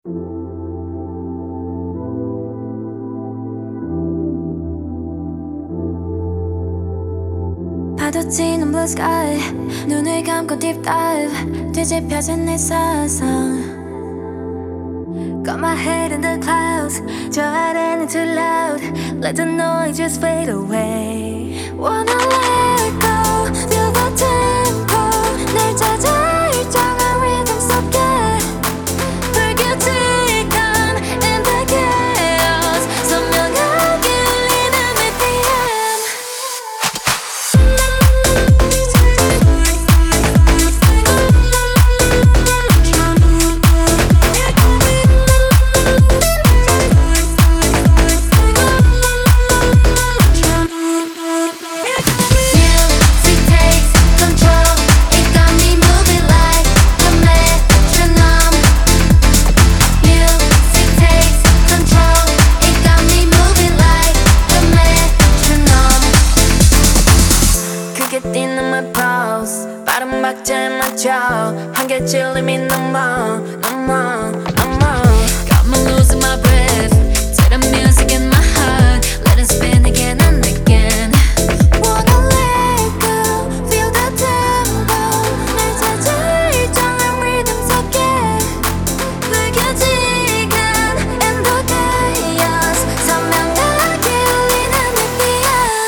파도치는 blue sky 눈을 감고 deep dive 뒤집혀진 내 사상 Got my head in the clouds 저 아래는 too loud Let the noise just fade away Wanna let go Feel the tempo 날 찾아 일정한 rhythm 속에 불규칙한 in the chaos 선명하게 울리는 BPM 뛰는 my pulse 빠른 박자에 맞춰 한계 찔림이 넘어 Got me losing my breath To the music in my heart Let it spin again and again Wanna let go Feel the tempo 날 찾아 일정한 rhythm 속에 불규칙한 in the chaos 선명하게 울리는 BPM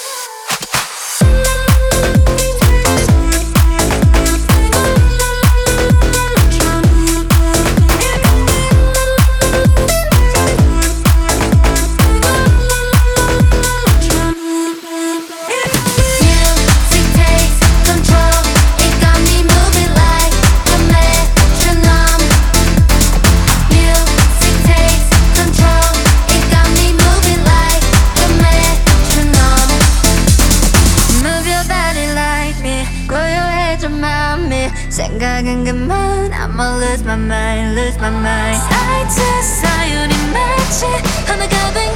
생각은 그만 I'ma lose my mind Side to side 우리 마치 하나가